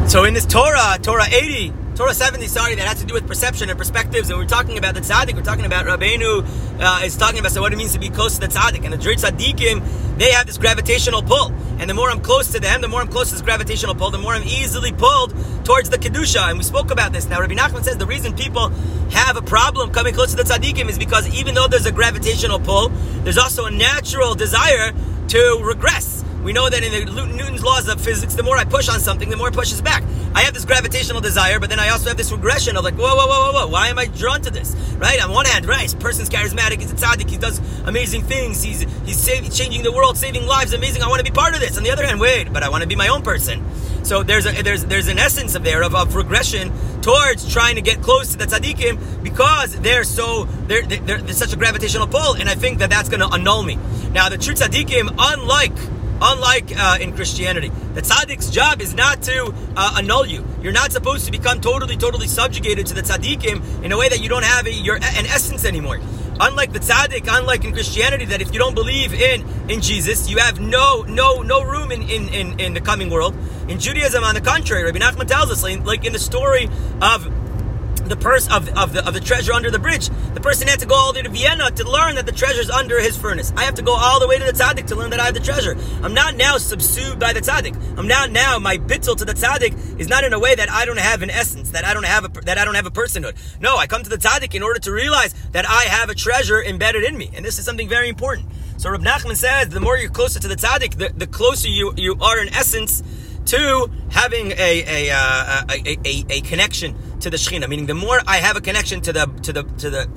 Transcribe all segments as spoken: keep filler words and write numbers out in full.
So in this Torah, Torah eighty, Torah seventy, sorry, that has to do with perception and perspectives, and we're talking about the tzaddik, we're talking about Rabbeinu uh, is talking about so what it means to be close to the tzaddik, and the Drei Tzaddikim, they have this gravitational pull, and the more I'm close to them, the more I'm close to this gravitational pull, the more I'm easily pulled towards the Kedusha, and we spoke about this. Now Rabbi Nachman says the reason people have a problem coming close to the tzaddikim is because even though there's a gravitational pull, there's also a natural desire to regress. We know that in the Newton's laws of physics, the more I push on something, the more it pushes back. I have this gravitational desire, but then I also have this regression of like, whoa, whoa, whoa, whoa, whoa, why am I drawn to this? Right? On one hand, right, this person's charismatic, he's a tzaddik, he does amazing things, he's he's saving, changing the world, saving lives, amazing, I want to be part of this. On the other hand, wait, but I want to be my own person. So there's a, there's there's an essence of there of, of regression towards trying to get close to the tzaddikim because they're so they're, they're there's such a gravitational pull, and I think that that's going to annul me. Now the true tzaddikim, unlike Unlike uh, in Christianity, the tzaddik's job is not to uh, annul you. You're not supposed to become totally, totally subjugated to the tzaddikim in a way that you don't have a, your, an essence anymore. Unlike the tzaddik, unlike in Christianity, that if you don't believe in, in Jesus, you have no no no room in, in, in, in the coming world. In Judaism, on the contrary, Rabbi Nachman tells us, like in the story of the purse of, of the of the treasure under the bridge, the person had to go all the way to Vienna to learn that the treasure's under his furnace. I have to go all the way to the tzaddik to learn that I have the treasure. I'm not now subsumed by the tzaddik. I'm not now my bittul to the tzaddik is not in a way that I don't have an essence, that I don't have a that I don't have a personhood. No, I come to the tzaddik in order to realize that I have a treasure embedded in me, and this is something very important. So Reb Nachman says, the more you're closer to the tzaddik, the, the closer you you are in essence to having a a, uh, a, a, a connection to the Shekhinah. Meaning, the more I have a connection to the to the to the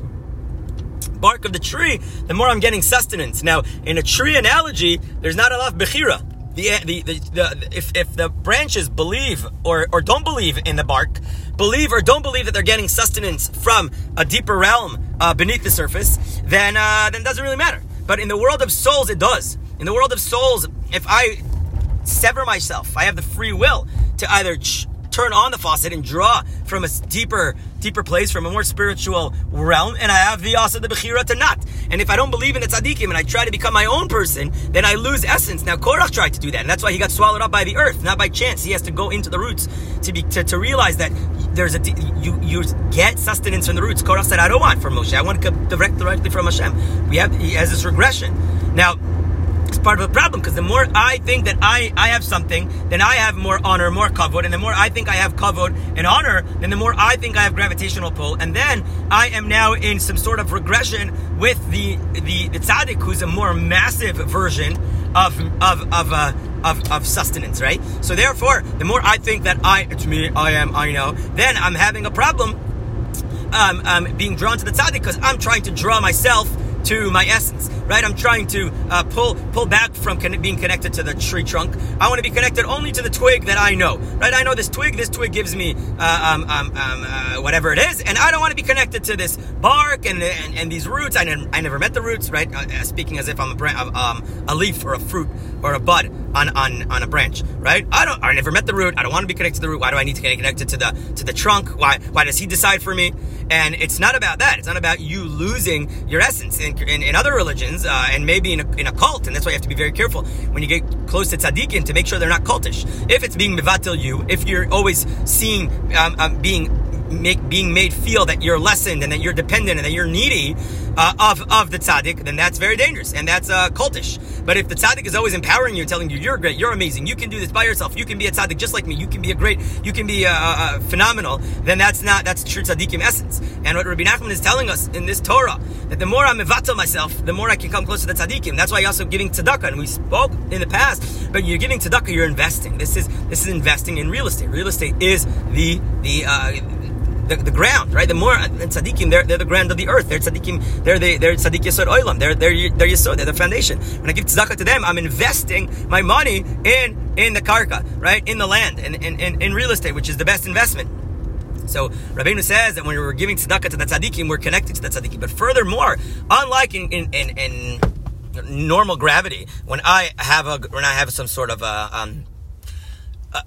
bark of the tree, the more I'm getting sustenance. Now, in a tree analogy, there's not enough bechira. The, the, the, the if if the branches believe or or don't believe in the bark, believe or don't believe that they're getting sustenance from a deeper realm uh, beneath the surface, then uh, then it doesn't really matter. But in the world of souls, it does. In the world of souls, if I sever myself, I have the free will to either ch- turn on the faucet and draw from a deeper, deeper place, from a more spiritual realm, and I have the also the bechira to not. And if I don't believe in the tzaddikim and I try to become my own person, then I lose essence. Now Korach tried to do that, and that's why he got swallowed up by the earth, not by chance. He has to go into the roots to be to, to realize that there's a you you get sustenance from the roots. Korach said, "I don't want from Moshe. I want to come direct, directly from Hashem." We have he has this regression now. It's part of a problem, because the more I think that I, I have something, then I have more honor, more kavod, and the more I think I have kavod and honor, then the more I think I have gravitational pull, and then I am now in some sort of regression with the the, the tzaddik, who's a more massive version of of of uh, of, of sustenance, right? So therefore, the more I think that I, it's me, I am, I know, then I'm having a problem um, um, being drawn to the tzaddik, because I'm trying to draw myself to my essence, right? I'm trying to uh, pull pull back from con- being connected to the tree trunk. I want to be connected only to the twig that I know, right? I know this twig. This twig gives me uh, um, um, um, uh, whatever it is, and I don't want to be connected to this bark and and, and these roots. I, ne- I never met the roots, right? Uh, speaking as if I'm a bran- um, a leaf or a fruit or a bud on, on, on a branch, right? I don't. I never met the root. I don't want to be connected to the root. Why do I need to get connected to the to the trunk? Why why does he decide for me? And it's not about that. It's not about you losing your essence. In, in, in other religions, uh, and maybe in a, in a cult, and that's why you have to be very careful when you get close to tzaddikim to make sure they're not cultish. If it's being mevatel you, if you're always seeing um, um, being make being made feel that you're lessened and that you're dependent and that you're needy uh, of of the tzaddik, then that's very dangerous and that's uh, cultish. But if the tzaddik is always empowering you and telling you you're great, you're amazing, you can do this by yourself, you can be a tzaddik just like me, you can be a great, you can be uh, uh, phenomenal, then that's not that's true tzaddikim essence. And what Rabbi Nachman is telling us in this Torah, that the more I mevatel myself, the more I can come closer to the tzaddikim. That's why you're also giving tzedakah, and we spoke in the past. But you're giving tzedakah, you're investing. This is this is investing in real estate. Real estate is the the. Uh, The, the ground, right? The more and tzaddikim, they're they're the ground of the earth. They're tzaddikim. They're the they're tzaddik yesod olam. They're they're they're yesod. They're the foundation. When I give tzedakah to them, I'm investing my money in in the karka, right? In the land, in in in, in real estate, which is the best investment. So Rabbeinu says that when we're giving tzedakah to the tzaddikim, we're connected to the tzaddikim. But furthermore, unlike in in in, in normal gravity, when I have a when I have some sort of a um. Uh,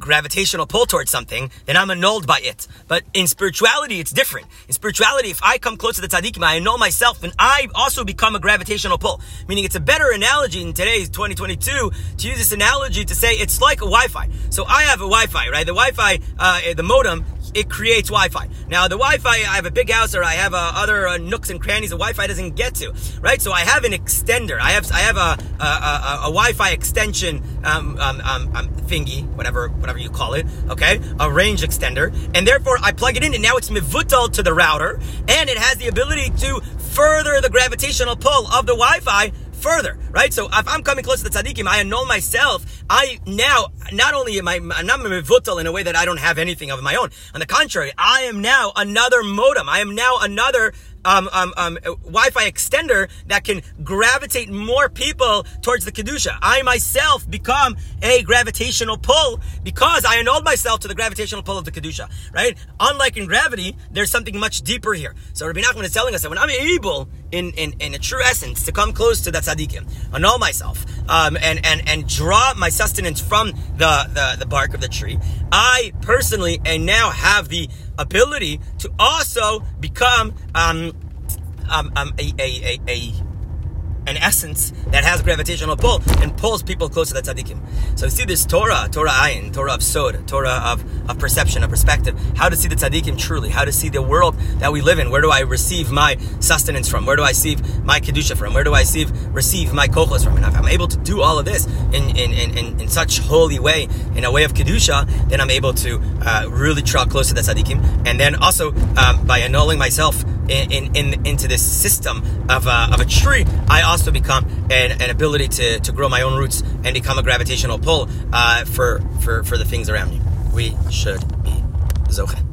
gravitational pull towards something, then I'm annulled by it. But in spirituality, it's different. In spirituality, if I come close to the tzaddikim, I annul myself, and I also become a gravitational pull. Meaning it's a better analogy in today's twenty twenty-two to use this analogy to say it's like a Wi-Fi. So I have a Wi-Fi, right? The Wi-Fi, uh, the modem, it creates Wi-Fi. Now, the Wi-Fi, I have a big house, or I have uh, other uh, nooks and crannies the Wi-Fi doesn't get to, right? So I have an extender. I have I have a a, a, a Wi-Fi extension um, um, um, um, thingy, whatever whatever you call it, okay? A range extender, and therefore I plug it in, and now it's mivutal to the router, and it has the ability to further the gravitational pull of the Wi-Fi further, right? So if I'm coming close to the tzaddikim, I annul myself. I now, not only am I, I'm not mevutal in a way that I don't have anything of my own. On the contrary, I am now another modem. I am now another Um, um, um, Wi-Fi extender that can gravitate more people towards the Kedusha. I myself become a gravitational pull because I annulled myself to the gravitational pull of the Kedusha, right? Unlike in gravity, there's something much deeper here. So Rabbi Nachman is telling us that when I'm able, in, in, in a true essence, to come close to that tzaddikim, annul myself, um, and, and, and draw my sustenance from the, the, the bark of the tree, I personally and now have the ability to also become um, um, um, a, a, a, a an essence that has gravitational pull and pulls people close to the tzaddikim. So you see this Torah, Torah ayin, Torah of sod, Torah of, of perception, of perspective, how to see the tzaddikim truly, how to see the world that we live in. Where do I receive my sustenance from? Where do I receive my kedusha from? Where do I receive, receive my kochos from? And if I'm able to do all of this in, in, in, in, in such holy way, in a way of kedusha, then I'm able to uh, really draw close to the tzaddikim. And then also, um, by annulling myself in, in, in into this system of a, of a tree, I also become an, an ability to, to grow my own roots and become a gravitational pull uh, for, for, for the things around me. We should be zoche.